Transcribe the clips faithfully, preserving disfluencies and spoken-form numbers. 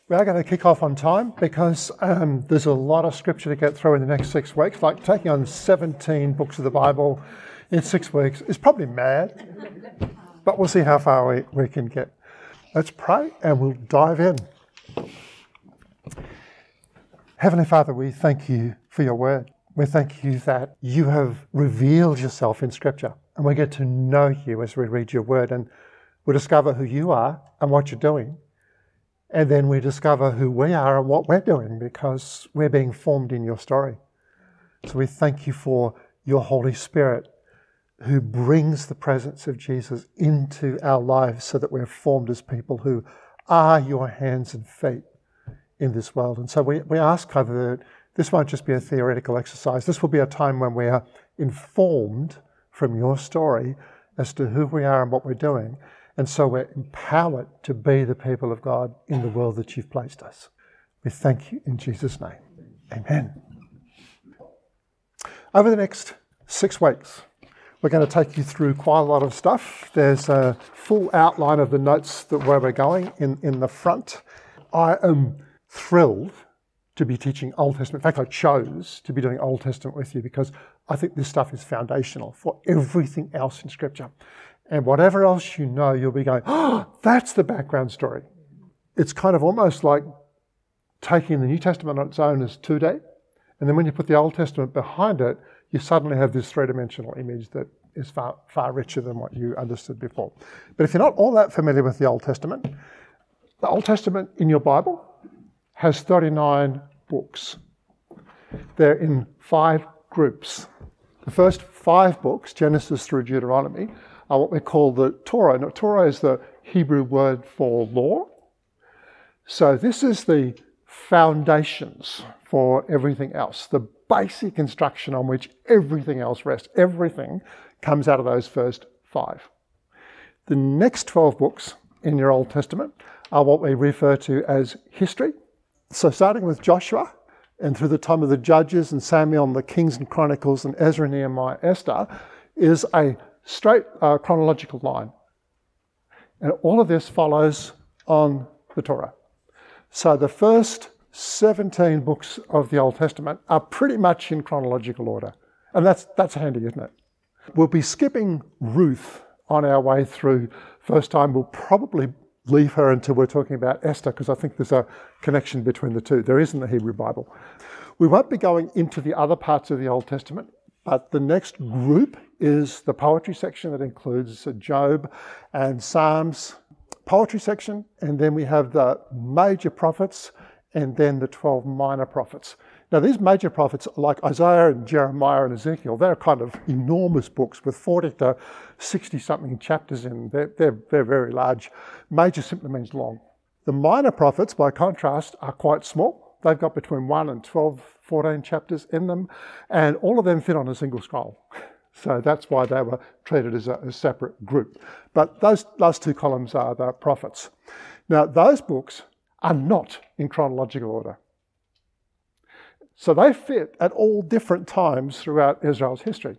We are going to kick off on time because um, there's a lot of scripture to get through in the next six weeks. Like taking on seventeen books of the Bible in six weeks is probably mad, but we'll see how far we, we can get. Let's pray and we'll dive in. Heavenly Father, we thank you for your word. We thank you that you have revealed yourself in scripture and we get to know you as we read your word and we discover who you are and what you're doing. And then we discover who we are and what we're doing because we're being formed in your story. So we thank you for your Holy Spirit who brings the presence of Jesus into our lives so that we're formed as people who are your hands and feet in this world. And so we, we ask, Father, that this won't just be a theoretical exercise. This will be a time when we are informed from your story as to who we are and what we're doing. And so we're empowered to be the people of God in the world that you've placed us. We thank you in Jesus' name. Amen. Over the next six weeks, we're going to take you through quite a lot of stuff. There's a full outline of the notes that where we're going in, in the front. I am thrilled to be teaching Old Testament. In fact, I chose to be doing Old Testament with you because I think this stuff is foundational for everything else in Scripture. And whatever else you know, you'll be going, oh, that's the background story. It's kind of almost like taking the New Testament on its own as two D, and then when you put the Old Testament behind it, you suddenly have this three-dimensional image that is far, far richer than what you understood before. But if you're not all that familiar with the Old Testament, the Old Testament in your Bible has thirty-nine books. They're in five groups. The first five books, Genesis through Deuteronomy, are what we call the Torah. Now, Torah is the Hebrew word for law. So this is the foundations for everything else, the basic instruction on which everything else rests. Everything comes out of those first five. The next twelve books in your Old Testament are what we refer to as history. So starting with Joshua and through the time of the Judges and Samuel and the Kings and Chronicles and Ezra, Nehemiah, Esther is a straight uh, chronological line. And all of this follows on the Torah. So the first seventeen books of the Old Testament are pretty much in chronological order. And that's that's handy, isn't it? We'll be skipping Ruth on our way through. First time we'll probably leave her until we're talking about Esther, because I think there's a connection between the two. There is in the Hebrew Bible. We won't be going into the other parts of the Old Testament, but the next group is the poetry section that includes Job and Psalms, poetry section, and then we have the major prophets and then the twelve minor prophets. Now these major prophets, like Isaiah and Jeremiah and Ezekiel, they're kind of enormous books with forty to sixty something chapters in. They're, they're, they're very large. Major simply means long. The minor prophets, by contrast, are quite small. They've got between one and twelve, fourteen chapters in them, and all of them fit on a single scroll. So that's why they were treated as a, a separate group. But those last two columns are the prophets. Now, those books are not in chronological order. So they fit at all different times throughout Israel's history.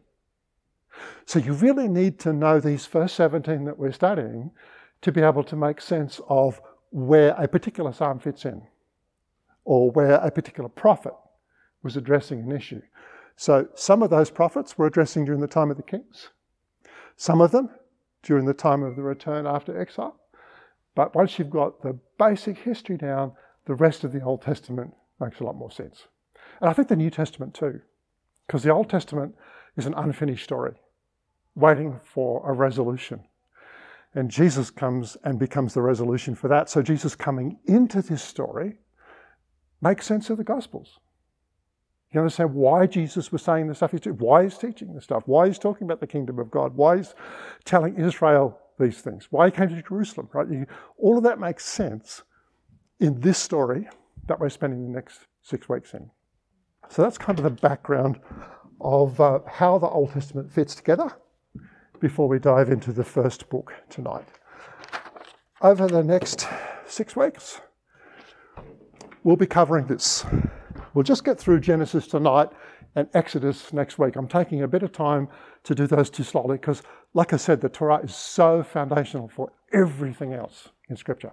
So you really need to know these first seventeen that we're studying to be able to make sense of where a particular psalm fits in, or where a particular prophet was addressing an issue. So some of those prophets were addressing during the time of the kings, some of them during the time of the return after exile. But once you've got the basic history down, the rest of the Old Testament makes a lot more sense. And I think the New Testament too, because the Old Testament is an unfinished story, waiting for a resolution. And Jesus comes and becomes the resolution for that. So Jesus coming into this story makes sense of the Gospels. You understand why Jesus was saying the stuff he's doing, why he's teaching the stuff, why he's talking about the kingdom of God, why he's telling Israel these things, why he came to Jerusalem, right? You, all of that makes sense in this story that we're spending the next six weeks in. So that's kind of the background of uh, how the Old Testament fits together before we dive into the first book tonight. Over the next six weeks, we'll be covering this. We'll just get through Genesis tonight and Exodus next week. I'm taking a bit of time to do those two slowly because, like I said, the Torah is so foundational for everything else in Scripture.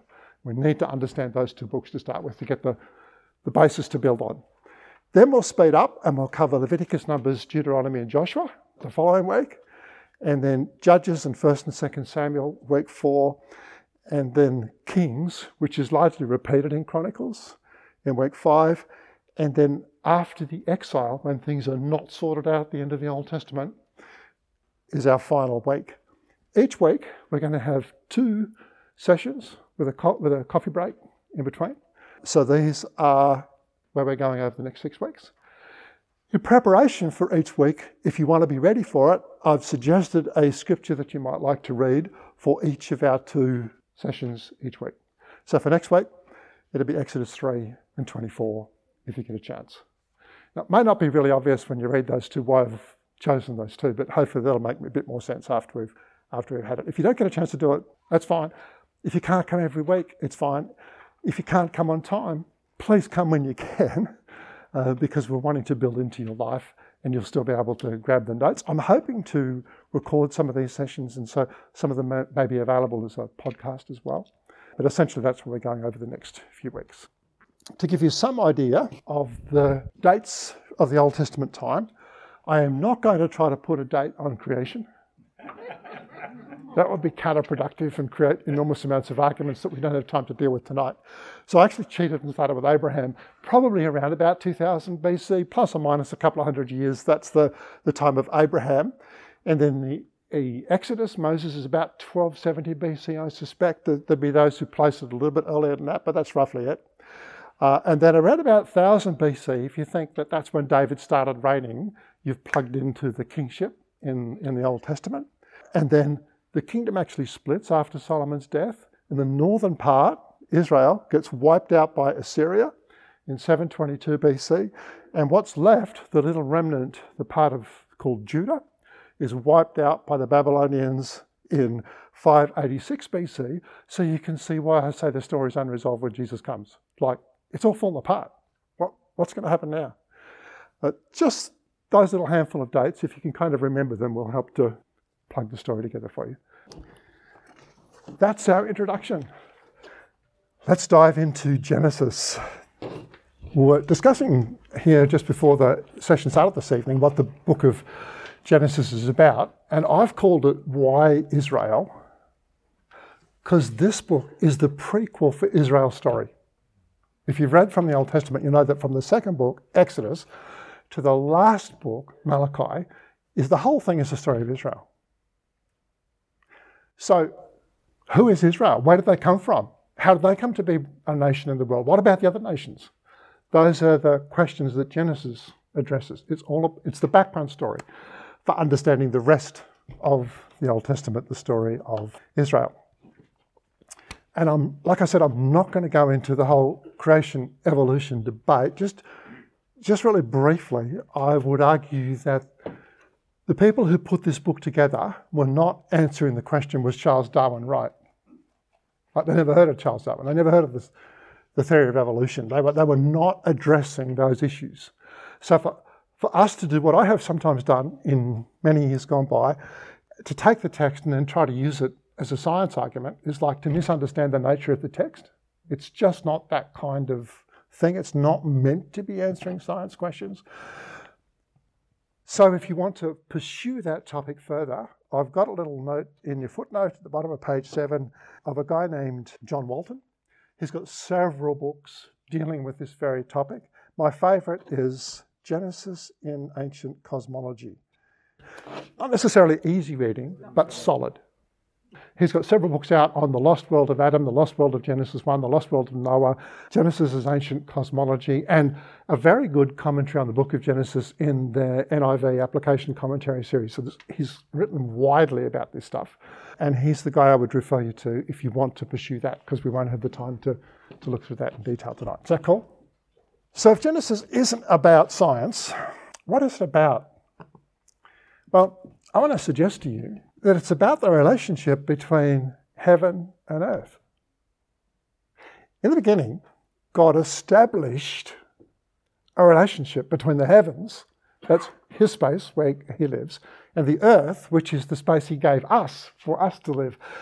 We need to understand those two books to start with to get the, the basis to build on. Then we'll speed up and we'll cover Leviticus, Numbers, Deuteronomy and Joshua the following week. And then Judges and First and Second Samuel, week four. And then Kings, which is largely repeated in Chronicles, in week five. And then after the exile, when things are not sorted out at the end of the Old Testament, is our final week. Each week, we're going to have two sessions with a, co- with a coffee break in between. So these are where we're going over the next six weeks. In preparation for each week, if you want to be ready for it, I've suggested a scripture that you might like to read for each of our two sessions each week. So for next week, it'll be Exodus three and twenty-four, if you get a chance. Now, it may not be really obvious when you read those two why I've chosen those two, but hopefully that'll make a bit more sense after we've after we've had it. If you don't get a chance to do it, that's fine. If you can't come every week, it's fine. If you can't come on time, please come when you can, uh, because we're wanting to build into your life and you'll still be able to grab the notes. I'm hoping to record some of these sessions, and so some of them may, may be available as a podcast as well. But essentially that's where we're going over the next few weeks. To give you some idea of the dates of the Old Testament time, I am not going to try to put a date on creation. That would be counterproductive and create enormous amounts of arguments that we don't have time to deal with tonight. So I actually cheated and started with Abraham, probably around about two thousand B C, plus or minus a couple of hundred years. That's the, the time of Abraham. And then the, the Exodus, Moses is about twelve seventy B C, I suspect. There'd be those who place it a little bit earlier than that, but that's roughly it. Uh, and then around about one thousand B C, if you think that that's when David started reigning, you've plugged into the kingship in, in the Old Testament. And then the kingdom actually splits after Solomon's death. In the northern part, Israel gets wiped out by Assyria in seven twenty-two B C. And what's left, the little remnant, the part of called Judah, is wiped out by the Babylonians in five eighty-six B C. So you can see why I say the story's unresolved when Jesus comes. Like, it's all falling apart. What, what's going to happen now? Uh, just those little handful of dates, if you can kind of remember them, will help to plug the story together for you. That's our introduction. Let's dive into Genesis. We were discussing here just before the session started this evening what the book of Genesis is about, and I've called it Why Israel, because this book is the prequel for Israel's story. If you've read from the Old Testament, you know that from the second book, Exodus, to the last book, Malachi, is the whole thing is the story of Israel. So, who is Israel? Where did they come from? How did they come to be a nation in the world? What about the other nations? Those are the questions that Genesis addresses. It's all it's the background story for understanding the rest of the Old Testament, the story of Israel. And I'm, like I said, I'm not going to go into the whole creation evolution debate. Just, just really briefly, I would argue that the people who put this book together were not answering the question, was Charles Darwin right? Like, they never heard of Charles Darwin. They never heard of this, the theory of evolution. They were, they were not addressing those issues. So for, for us to do what I have sometimes done in many years gone by, to take the text and then try to use it as a science argument is like to misunderstand the nature of the text. It's just not that kind of thing. It's not meant to be answering science questions. So if you want to pursue that topic further, I've got a little note in your footnote at the bottom of page seven of a guy named John Walton. He's got several books dealing with this very topic. My favourite is Genesis in Ancient Cosmology. Not necessarily easy reading, but solid. He's got several books out on the lost world of Adam, the lost world of Genesis one, the lost world of Noah, Genesis as Ancient Cosmology, and a very good commentary on the book of Genesis in the N I V Application Commentary series. So this, he's written widely about this stuff. And he's the guy I would refer you to if you want to pursue that, because we won't have the time to, to look through that in detail tonight. Is that cool? So if Genesis isn't about science, what is it about? Well, I want to suggest to you that it's about the relationship between heaven and earth. In the beginning, God established a relationship between the heavens, that's his space where he lives, and the earth, which is the space he gave us for us to live.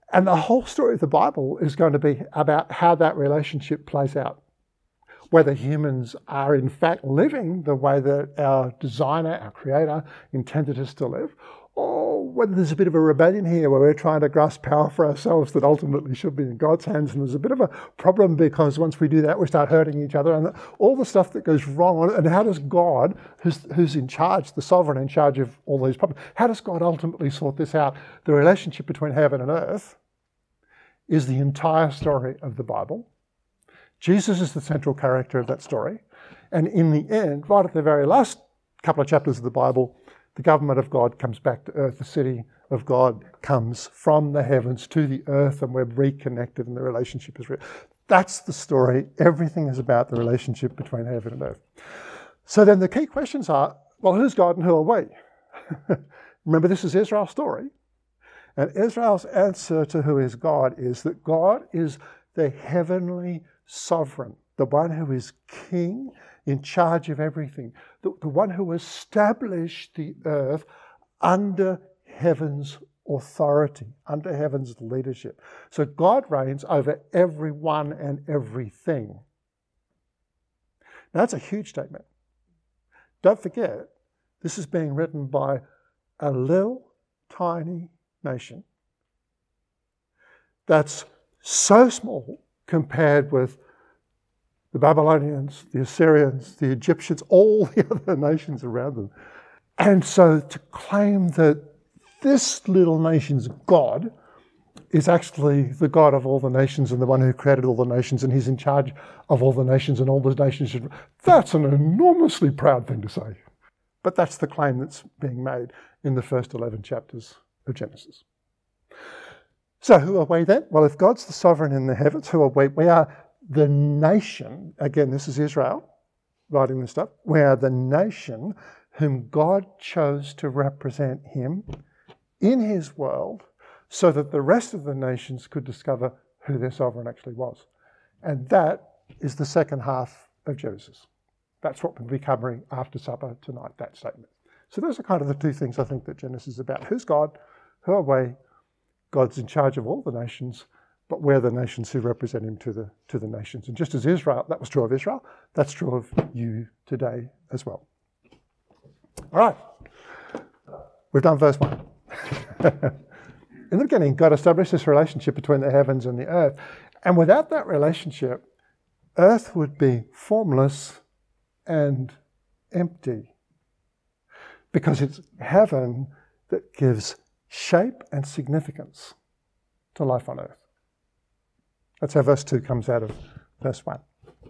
And the whole story of the Bible is going to be about how that relationship plays out. Whether humans are in fact living the way that our designer, our creator, intended us to live, or whether there's a bit of a rebellion here where we're trying to grasp power for ourselves that ultimately should be in God's hands. And there's a bit of a problem because once we do that, we start hurting each other and all the stuff that goes wrong. And how does God, who's, who's in charge, the sovereign in charge of all these problems, how does God ultimately sort this out? The relationship between heaven and earth is the entire story of the Bible. Jesus is the central character of that story. And in the end, right at the very last couple of chapters of the Bible, the government of God comes back to earth. The city of God comes from the heavens to the earth, and we're reconnected and the relationship is real. That's the story. Everything is about the relationship between heaven and earth. So then the key questions are, well, who's God and who are we? Remember, this is Israel's story. And Israel's answer to who is God is that God is the heavenly sovereign, the one who is king, in charge of everything, the, the one who established the earth under heaven's authority, under heaven's leadership. So God reigns over everyone and everything. Now, that's a huge statement. Don't forget, this is being written by a little tiny nation that's so small compared with the Babylonians, the Assyrians, the Egyptians, all the other nations around them. And so to claim that this little nation's God is actually the God of all the nations and the one who created all the nations, and he's in charge of all the nations and all the nations should... That's an enormously proud thing to say. But that's the claim that's being made in the first eleven chapters of Genesis. So who are we then? Well, if God's the sovereign in the heavens, who are we? We are the nation, again, this is Israel writing this stuff, we are the nation whom God chose to represent him in his world so that the rest of the nations could discover who their sovereign actually was. And that is the second half of Genesis. That's what we'll be covering after supper tonight, that statement. So those are kind of the two things I think that Genesis is about. Who's God? Who are we? God's in charge of all the nations, but we're the nations who represent him to the to the nations. And just as Israel, that was true of Israel, that's true of you today as well. All right. We've done verse one. In the beginning, God established this relationship between the heavens and the earth. And without that relationship, earth would be formless and empty. Because it's heaven that gives shape and significance to life on earth. That's how verse two comes out of verse one.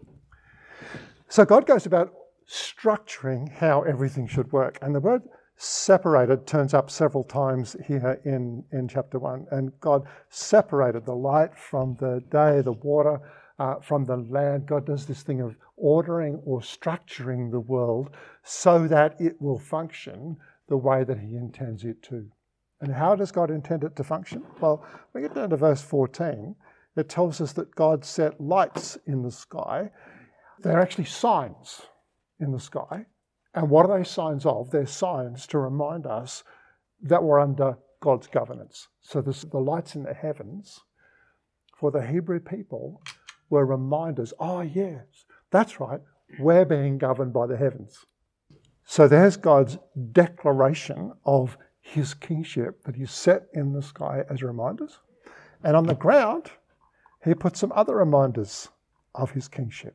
So God goes about structuring how everything should work. And the word separated turns up several times here in, in chapter one. And God separated the light from the day, the water uh, from the land. God does this thing of ordering or structuring the world so that it will function the way that he intends it to. And how does God intend it to function? Well, we get down to verse fourteen. It tells us that God set lights in the sky. They're actually signs in the sky. And what are they signs of? They're signs to remind us that we're under God's governance. So this, the lights in the heavens for the Hebrew people were reminders. Oh, yes, that's right. We're being governed by the heavens. So there's God's declaration of his kingship that he's set in the sky as reminders. And on the ground, he put some other reminders of his kingship.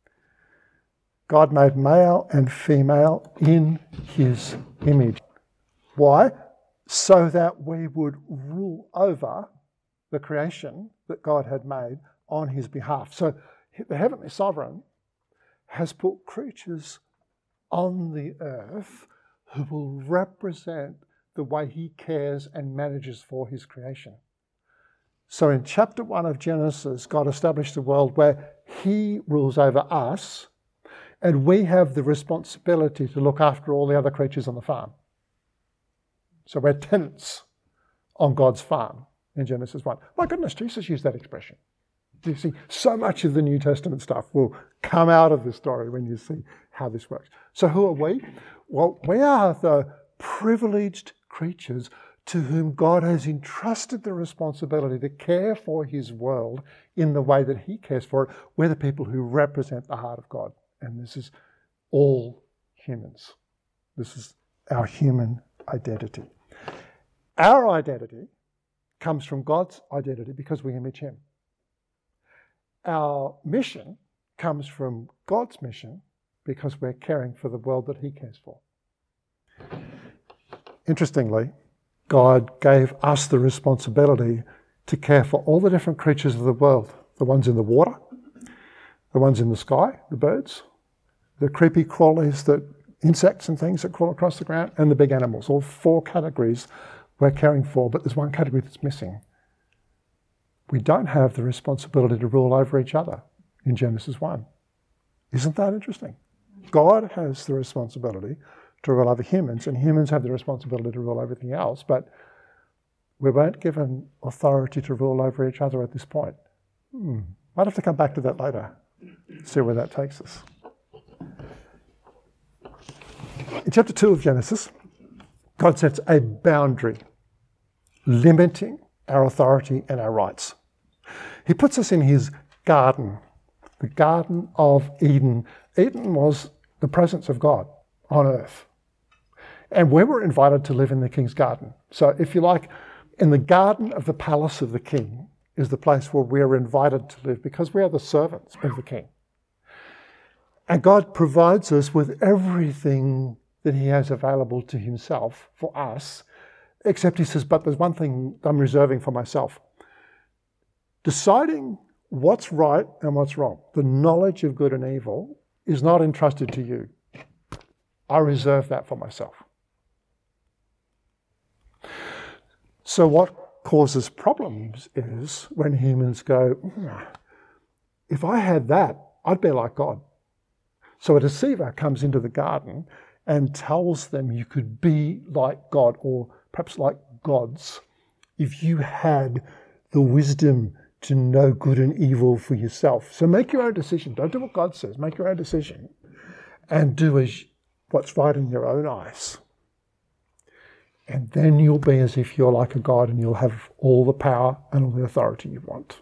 God made male and female in his image. Why? So that we would rule over the creation that God had made on his behalf. So the heavenly sovereign has put creatures on the earth who will represent the way he cares and manages for his creation. So in chapter one of Genesis, God established a world where he rules over us, and we have the responsibility to look after all the other creatures on the farm. So we're tenants on God's farm in Genesis one. My goodness, Jesus used that expression. You see, so much of the New Testament stuff will come out of this story when you see how this works. So who are we? Well, we are the privileged creatures to whom God has entrusted the responsibility to care for his world in the way that he cares for it. We're the people who represent the heart of God. And this is all humans. This is our human identity. Our identity comes from God's identity because we image him. Our mission comes from God's mission because we're caring for the world that he cares for. Interestingly, God gave us the responsibility to care for all the different creatures of the world. The ones in the water, the ones in the sky, the birds, the creepy crawlies, the insects and things that crawl across the ground, and the big animals. All four categories we're caring for, but there's one category that's missing. We don't have the responsibility to rule over each other in Genesis one. Isn't that interesting? God has the responsibility to rule over humans, and humans have the responsibility to rule over everything else, but we weren't given authority to rule over each other at this point. Hmm. Might have to come back to that later, see where that takes us. In chapter two of Genesis, God sets a boundary limiting our authority and our rights. He puts us in his garden, the Garden of Eden. Eden was the presence of God on earth. And we were invited to live in the king's garden. So if you like, in the garden of the palace of the king is the place where we're invited to live because we are the servants of the king. And God provides us with everything that he has available to himself for us, except he says, but there's one thing I'm reserving for myself. Deciding what's right and what's wrong, the knowledge of good and evil, is not entrusted to you. I reserve that for myself. So what causes problems is when humans go, if I had that, I'd be like God. So a deceiver comes into the garden and tells them you could be like God, or perhaps like gods, if you had the wisdom to know good and evil for yourself. So make your own decision. Don't do what God says. Make your own decision and do as what's right in your own eyes. And then you'll be as if you're like a God and you'll have all the power and all the authority you want.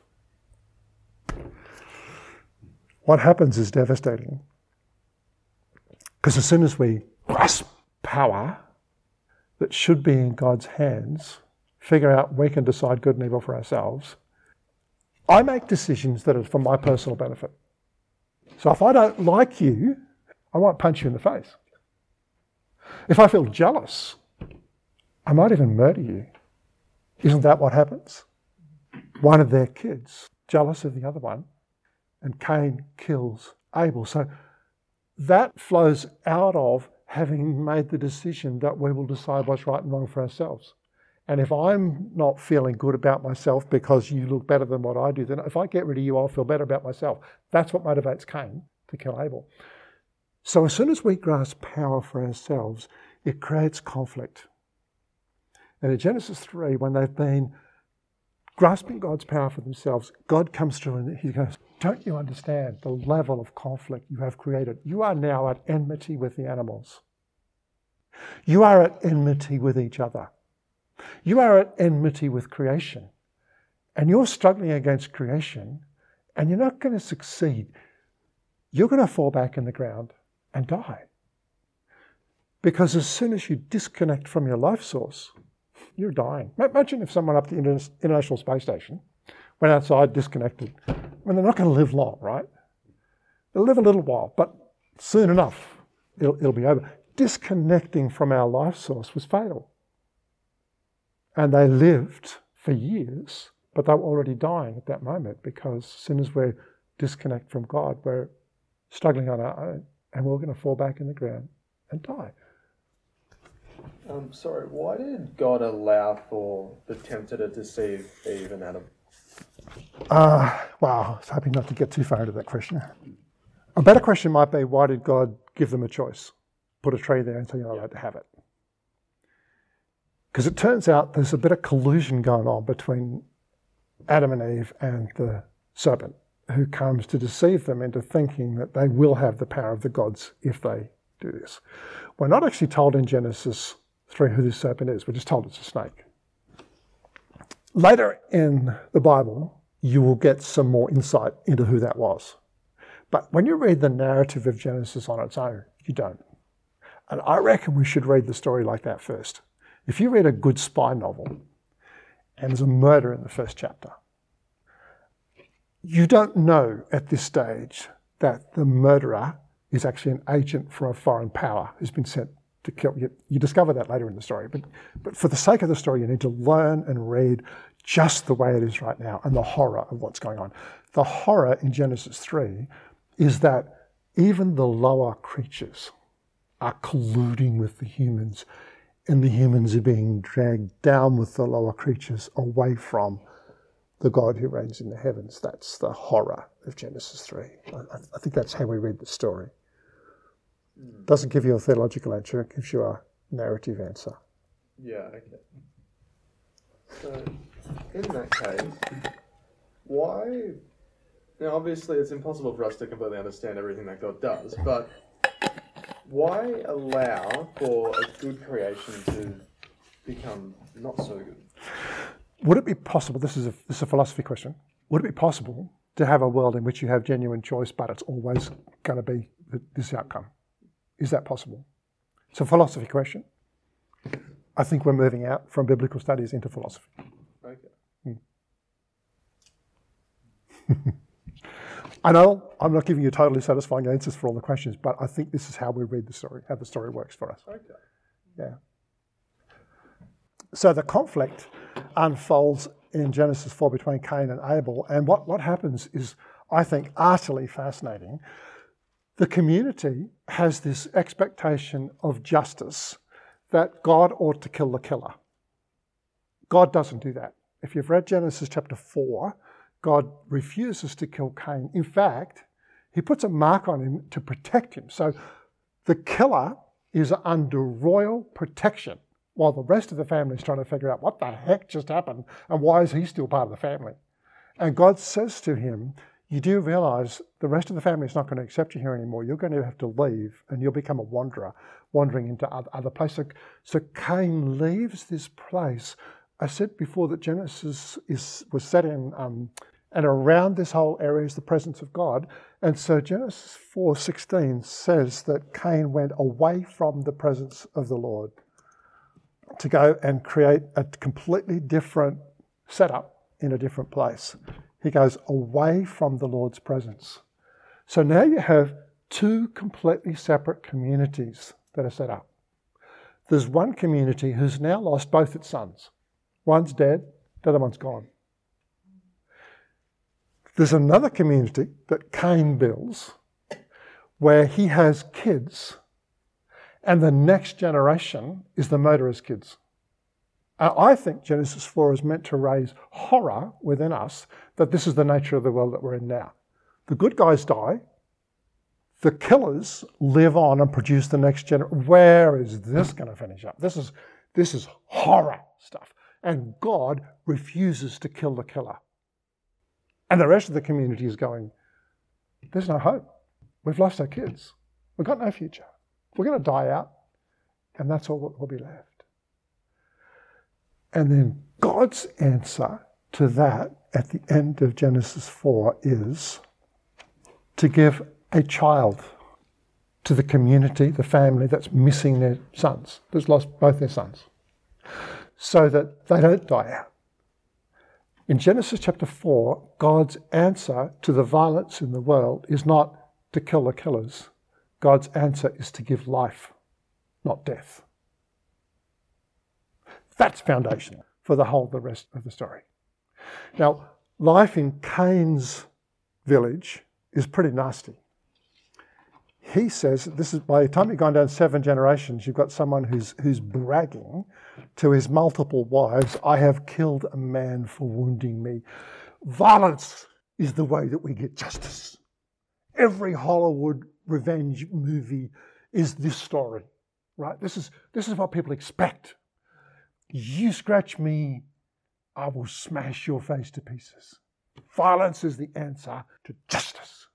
What happens is devastating. Because as soon as we grasp power that should be in God's hands, figure out we can decide good and evil for ourselves, I make decisions that are for my personal benefit. So if I don't like you, I won't punch you in the face. If I feel jealous, I might even murder you. Isn't that what happens? One of their kids, jealous of the other one, and Cain kills Abel. So that flows out of having made the decision that we will decide what's right and wrong for ourselves. And if I'm not feeling good about myself because you look better than what I do, then if I get rid of you, I'll feel better about myself. That's what motivates Cain to kill Abel. So as soon as we grasp power for ourselves, it creates conflict. And in Genesis three, when they've been grasping God's power for themselves, God comes through and he goes, don't you understand the level of conflict you have created? You are now at enmity with the animals. You are at enmity with each other. You are at enmity with creation. And you're struggling against creation, and you're not going to succeed. You're going to fall back in the ground and die. Because as soon as you disconnect from your life source, you're dying. Imagine if someone up the International Space Station went outside disconnected. I mean, they're not going to live long, right? They'll live a little while, but soon enough, it'll, it'll be over. Disconnecting from our life source was fatal. And they lived for years, but they were already dying at that moment, because as soon as we disconnect from God, we're struggling on our own, and we're going to fall back in the ground and die. Um, sorry, why did God allow for the tempter to deceive Eve and Adam? Uh, wow, I was hoping not to get too far into that question. A better question might be, why did God give them a choice? Put a tree there and say you're not allowed to have it. Because it turns out there's a bit of collusion going on between Adam and Eve and the serpent, who comes to deceive them into thinking that they will have the power of the gods if they do this. We're not actually told in Genesis three who this serpent is. We're just told it's a snake. Later in the Bible, you will get some more insight into who that was. But when you read the narrative of Genesis on its own, you don't. And I reckon we should read the story like that first. If you read a good spy novel and there's a murder in the first chapter, you don't know at this stage that the murderer is actually an agent from a foreign power who's been sent to kill you. You discover that later in the story. But, but for the sake of the story, you need to learn and read just the way it is right now and the horror of what's going on. The horror in Genesis three is that even the lower creatures are colluding with the humans, and the humans are being dragged down with the lower creatures away from the God who reigns in the heavens. That's the horror of Genesis three. I, I think that's how we read the story. It doesn't give you a theological answer, it gives you a narrative answer. Yeah, okay. So, in that case, why... Now, obviously, it's impossible for us to completely understand everything that God does, but why allow for a good creation to become not so good? Would it be possible, this is a, this is a philosophy question, would it be possible to have a world in which you have genuine choice, but it's always going to be this outcome? Is that possible? It's a philosophy question. I think we're moving out from biblical studies into philosophy. Okay. Hmm. I know I'm not giving you totally satisfying answers for all the questions, but I think this is how we read the story, how the story works for us. Okay. Yeah. So the conflict unfolds in Genesis four between Cain and Abel, and what, what happens is, I think, utterly fascinating. The community has this expectation of justice that God ought to kill the killer. God doesn't do that. If you've read Genesis chapter four, God refuses to kill Cain. In fact, he puts a mark on him to protect him. So the killer is under royal protection while the rest of the family is trying to figure out what the heck just happened and why is he still part of the family. And God says to him, you do realise the rest of the family is not going to accept you here anymore. You're going to have to leave and you'll become a wanderer, wandering into other places. So Cain leaves this place. I said before that Genesis is was set in, um, and around this whole area is the presence of God. And so Genesis four sixteen says that Cain went away from the presence of the Lord to go and create a completely different setup in a different place. He goes away from the Lord's presence. So now you have two completely separate communities that are set up. There's one community who's now lost both its sons. One's dead, the other one's gone. There's another community that Cain builds where he has kids and the next generation is the murderer's kids. I think Genesis four is meant to raise horror within us that this is the nature of the world that we're in now. The good guys die. The killers live on and produce the next generation. Where is this going to finish up? This is, this is horror stuff. And God refuses to kill the killer. And the rest of the community is going, there's no hope. We've lost our kids. We've got no future. We're going to die out. And that's all that will be left. And then God's answer to that at the end of Genesis four is to give a child to the community, the family that's missing their sons, that's lost both their sons, so that they don't die out. In Genesis chapter four, God's answer to the violence in the world is not to kill the killers. God's answer is to give life, not death. That's foundational for the whole, the rest of the story. Now, life in Cain's village is pretty nasty. He says, this is by the time you've gone down seven generations, you've got someone who's who's bragging to his multiple wives, I have killed a man for wounding me. Violence is the way that we get justice. Every Hollywood revenge movie is this story, right? This is this is what people expect. You scratch me, I will smash your face to pieces. Violence is the answer to justice.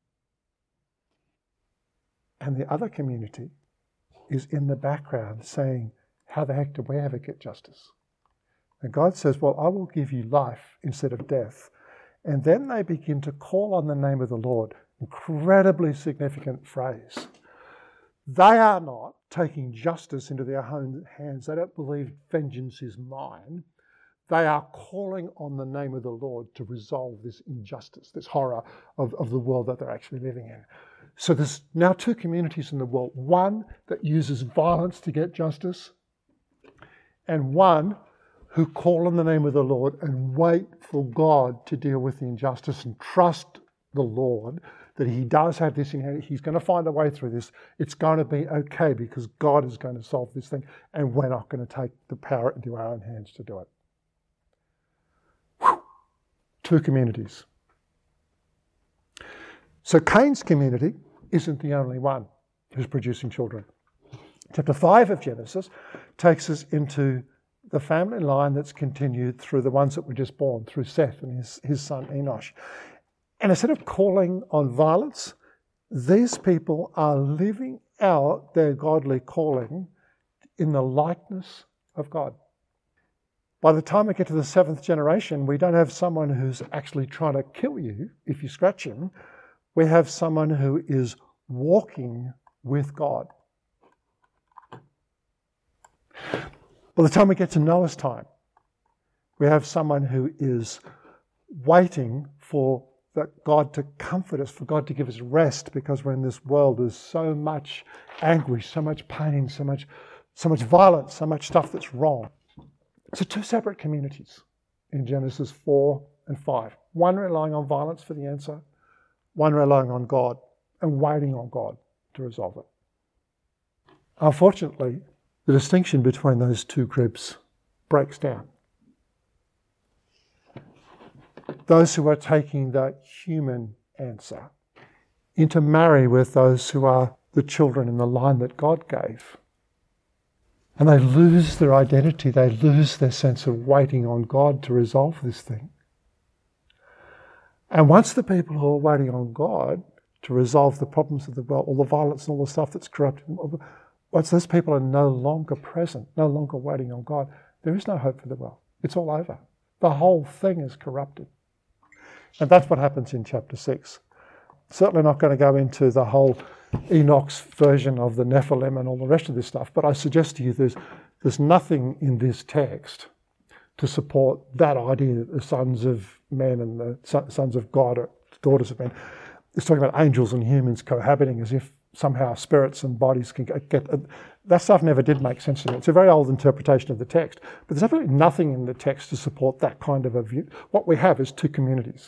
And the other community is in the background saying, how the heck do we ever get justice? And God says, well, I will give you life instead of death. And then they begin to call on the name of the Lord. Incredibly significant phrase. They are not taking justice into their own hands. They don't believe vengeance is mine. They are calling on the name of the Lord to resolve this injustice, this horror of, of the world that they're actually living in. So there's now two communities in the world. One that uses violence to get justice, and one who call on the name of the Lord and wait for God to deal with the injustice and trust the Lord that he does have this in hand. He's going to find a way through this. It's going to be okay because God is going to solve this thing, and we're not going to take the power into our own hands to do it. Whew. Two communities. So Cain's community isn't the only one who's producing children. Chapter five of Genesis takes us into the family line that's continued through the ones that were just born, through Seth and his, his son Enosh. And instead of calling on violence, these people are living out their godly calling in the likeness of God. By the time we get to the seventh generation, we don't have someone who's actually trying to kill you if you scratch him. We have someone who is walking with God. By the time we get to Noah's time, we have someone who is waiting for that God to comfort us, for God to give us rest, because we're in this world. There's so much anguish, so much pain, so much, so much violence, so much stuff that's wrong. So two separate communities in Genesis four and five. One relying on violence for the answer, one relying on God and waiting on God to resolve it. Unfortunately, the distinction between those two groups breaks down. Those who are taking the human answer intermarry with those who are the children in the line that God gave. And they lose their identity, they lose their sense of waiting on God to resolve this thing. And once the people who are waiting on God to resolve the problems of the world, all the violence and all the stuff that's corrupted, once those people are no longer present, no longer waiting on God, there is no hope for the world. It's all over. The whole thing is corrupted. And that's what happens in chapter six. Certainly not going to go into the whole Enoch's version of the Nephilim and all the rest of this stuff, but I suggest to you there's, there's nothing in this text to support that idea that the sons of men and the sons of God are daughters of men. It's talking about angels and humans cohabiting as if somehow spirits and bodies can get... That stuff never did make sense to me. It's a very old interpretation of the text, but there's absolutely nothing in the text to support that kind of a view. What we have is two communities.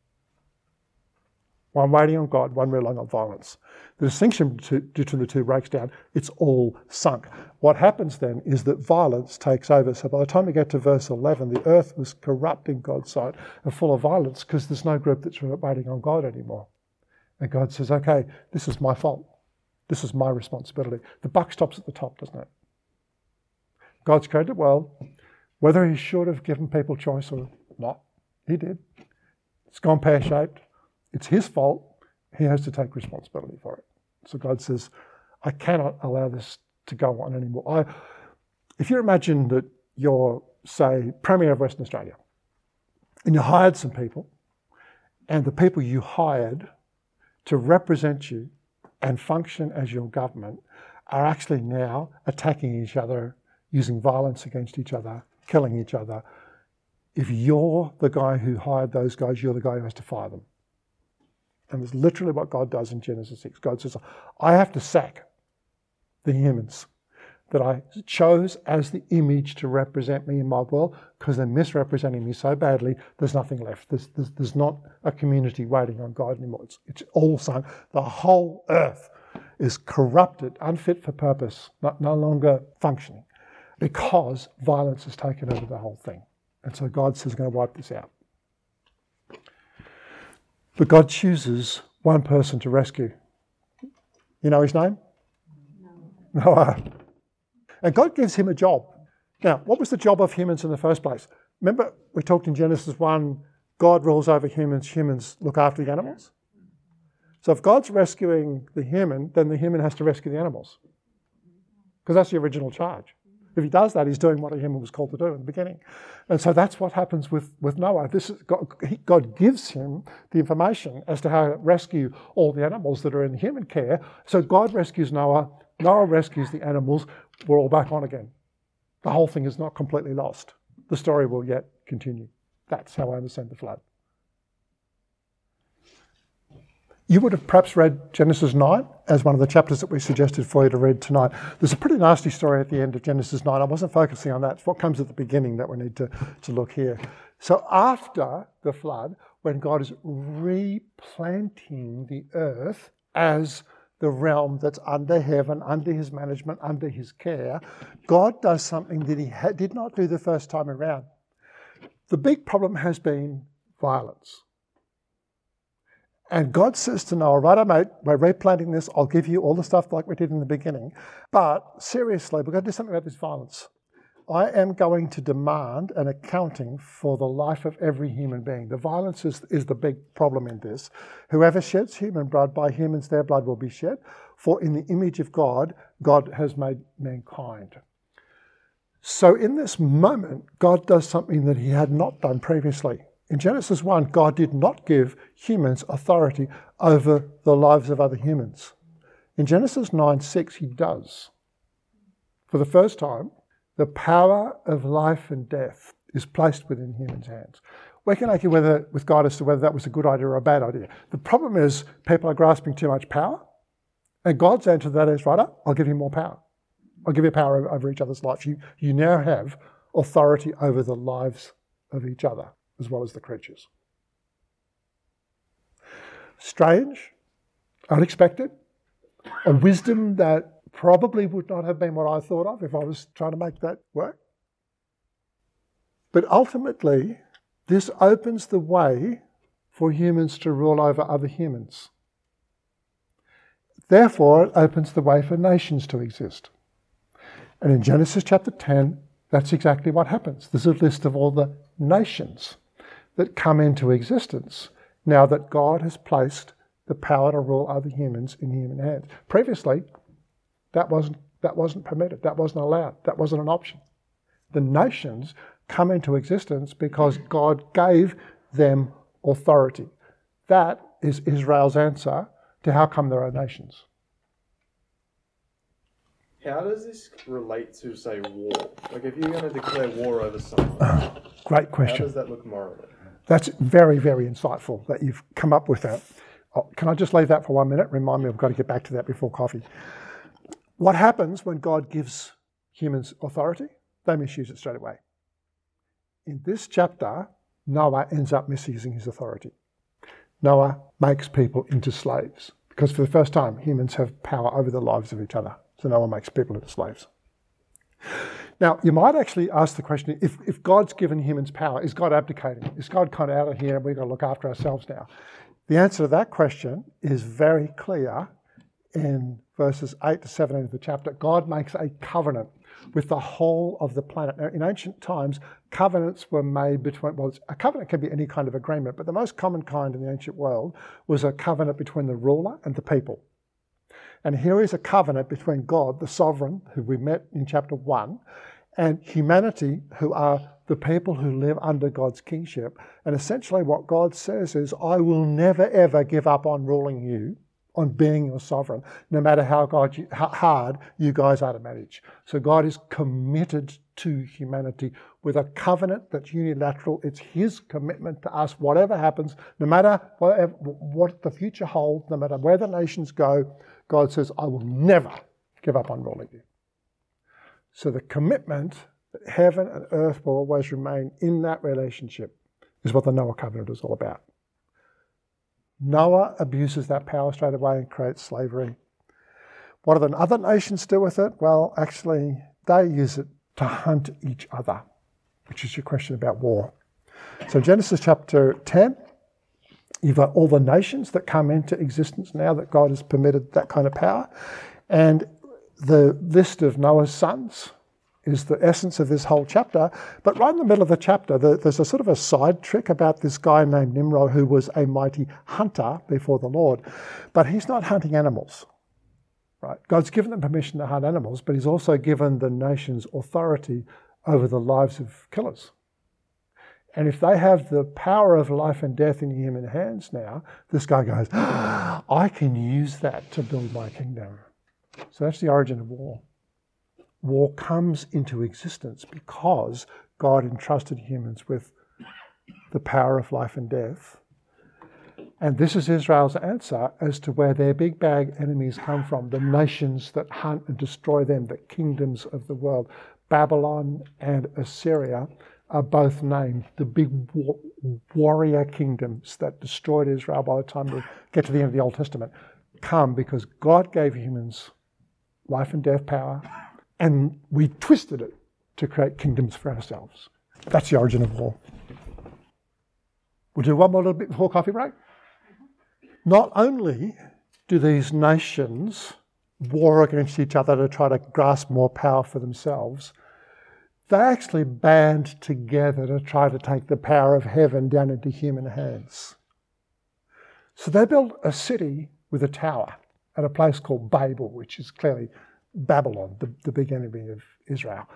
One waiting on God, one relying on violence. The distinction between the two breaks down. It's all sunk. What happens then is that violence takes over. So by the time we get to verse eleven, the earth was corrupt in God's sight and full of violence because there's no group that's waiting on God anymore. And God says, okay, this is my fault. This is my responsibility. The buck stops at the top, doesn't it? God's created the world. Whether he should have given people choice or not, he did. It's gone pear-shaped. It's his fault. He has to take responsibility for it. So God says, I cannot allow this to go on anymore. I, if you imagine that you're, say, Premier of Western Australia, and you hired some people, and the people you hired to represent you and function as your government are actually now attacking each other, using violence against each other, killing each other. If you're the guy who hired those guys, you're the guy who has to fire them. And it's literally what God does in Genesis six. God says, I have to sack the humans that I chose as the image to represent me in my world because they're misrepresenting me so badly, there's nothing left. There's, there's, there's not a community waiting on God anymore. It's, it's all sunk. The whole earth is corrupted, unfit for purpose, not, no longer functioning because violence has taken over the whole thing. And so God says, I'm going to wipe this out. But God chooses one person to rescue. You know his name? No. Noah. And God gives him a job. Now, what was the job of humans in the first place? Remember, we talked in Genesis one, God rules over humans, humans look after the animals. So if God's rescuing the human, then the human has to rescue the animals. Because that's the original charge. If he does that, he's doing what a human was called to do in the beginning. And so that's what happens with, with Noah. This is God, he, God gives him the information as to how to rescue all the animals that are in human care. So God rescues Noah, Noah rescues the animals, we're all back on again. The whole thing is not completely lost. The story will yet continue. That's how I understand the flood. You would have perhaps read Genesis nine as one of the chapters that we suggested for you to read tonight. There's a pretty nasty story at the end of Genesis nine. I wasn't focusing on that. It's what comes at the beginning that we need to, to look here. So after the flood, when God is replanting the earth as the realm that's under heaven, under his management, under his care, God does something that he ha- did not do the first time around. The big problem has been violence. And God says to Noah, right, mate, we're replanting this. I'll give you all the stuff like we did in the beginning. But seriously, we're going to do something about this violence. I am going to demand an accounting for the life of every human being. The violence is, is the big problem in this. Whoever sheds human blood, by humans their blood will be shed. For in the image of God, God has made mankind. So in this moment, God does something that he had not done previously. In Genesis one, God did not give humans authority over the lives of other humans. In Genesis nine six, he does. For the first time, the power of life and death is placed within humans' hands. We can argue whether, with God as to whether that was a good idea or a bad idea. The problem is people are grasping too much power, and God's answer to that is, right up, I'll give you more power. I'll give you power over, over each other's lives. You, you now have authority over the lives of each other, as well as the creatures. Strange, unexpected, a wisdom that probably would not have been what I thought of if I was trying to make that work. But ultimately, this opens the way for humans to rule over other humans. Therefore, it opens the way for nations to exist. And in Genesis chapter ten, that's exactly what happens. There's a list of all the nations that come into existence now that God has placed the power to rule other humans in human hands. Previously, that wasn't, that wasn't permitted, that wasn't allowed, that wasn't an option. The nations come into existence because God gave them authority. That is Israel's answer to how come there are nations. How does this relate to, say, war? Like, if you're going to declare war over someone, great question. How does that look morally? That's very, very insightful that you've come up with that. Oh, can I just leave that for one minute? Remind me, I've got to get back to that before coffee. What happens when God gives humans authority? They misuse it straight away. In this chapter, Noah ends up misusing his authority. Noah makes people into slaves because for the first time, humans have power over the lives of each other. So Noah makes people into slaves. Now, you might actually ask the question, if, if God's given humans power, is God abdicating? Is God kind of out of here and we've got to look after ourselves now? The answer to that question is very clear in verses eight to seventeen of the chapter. God makes a covenant with the whole of the planet. Now, in ancient times, covenants were made between, well, a covenant can be any kind of agreement, but the most common kind in the ancient world was a covenant between the ruler and the people. And here is a covenant between God, the sovereign, who we met in chapter one, and humanity, who are the people who live under God's kingship. And essentially what God says is, I will never, ever give up on ruling you, on being your sovereign, no matter how, God you, how hard you guys are to manage. So God is committed to humanity with a covenant that's unilateral. It's his commitment to us, whatever happens, no matter whatever, what the future holds, no matter where the nations go, God says, I will never give up on ruling you. So the commitment that heaven and earth will always remain in that relationship is what the Noah covenant is all about. Noah abuses that power straight away and creates slavery. What do the other nations do with it? Well, actually, they use it to hunt each other, which is your question about war. So Genesis chapter ten, you've got all the nations that come into existence now that God has permitted that kind of power. And the list of Noah's sons is the essence of this whole chapter. But right in the middle of the chapter, there's a sort of a side trick about this guy named Nimrod, who was a mighty hunter before the Lord. But he's not hunting animals, right? God's given them permission to hunt animals, but he's also given the nations authority over the lives of killers. And if they have the power of life and death in human hands now, this guy goes, ah, I can use that to build my kingdom. So that's the origin of war. War comes into existence because God entrusted humans with the power of life and death. And this is Israel's answer as to where their big bag enemies come from, the nations that hunt and destroy them, the kingdoms of the world. Babylon and Assyria are both named the big war- warrior kingdoms that destroyed Israel by the time we get to the end of the Old Testament, come because God gave humans life and death power, and we twisted it to create kingdoms for ourselves. That's the origin of war. We'll do one more little bit before coffee break. Not only do these nations war against each other to try to grasp more power for themselves, they actually band together to try to take the power of heaven down into human hands. So they built a city with a tower at a place called Babel, which is clearly Babylon, the, the big enemy of Israel.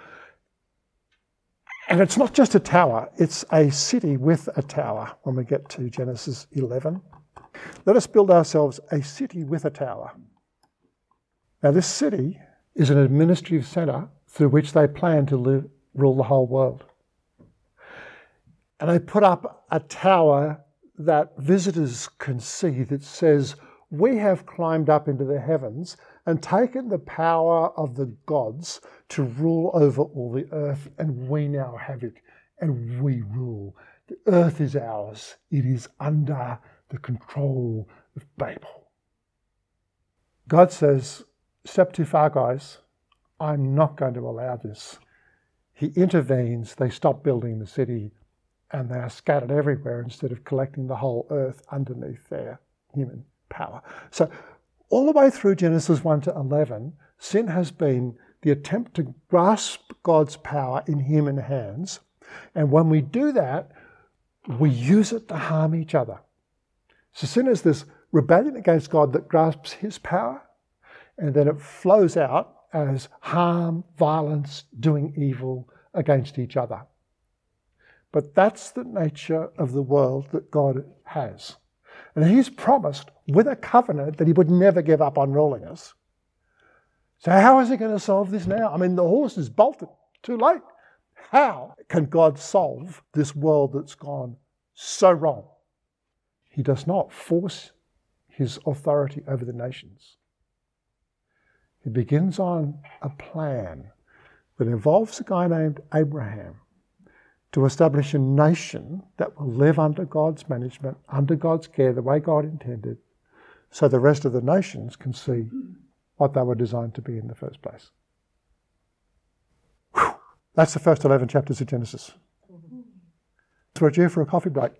And it's not just a tower, it's a city with a tower when we get to Genesis eleven. Let us build ourselves a city with a tower. Now this city is an administrative centre through which they plan to live, rule the whole world. And they put up a tower that visitors can see that says, we have climbed up into the heavens and taken the power of the gods to rule over all the earth, and we now have it, and we rule. The earth is ours. It is under the control of Babel. God says, step too far, guys. I'm not going to allow this. He intervenes, they stop building the city, and they are scattered everywhere instead of collecting the whole earth underneath their human power. So all the way through Genesis one to eleven, sin has been the attempt to grasp God's power in human hands. And when we do that, we use it to harm each other. So sin is this rebellion against God that grasps his power, and then it flows out as harm, violence, doing evil against each other. But that's the nature of the world that God has. And he's promised with a covenant that he would never give up on ruling us. So how is he going to solve this now? I mean, the horse is bolted. Too late. How can God solve this world that's gone so wrong? He does not force his authority over the nations. He begins on a plan that involves a guy named Abraham to establish a nation that will live under God's management, under God's care, the way God intended, so the rest of the nations can see what they were designed to be in the first place. Whew. That's the first eleven chapters of Genesis. So we're due for a coffee break.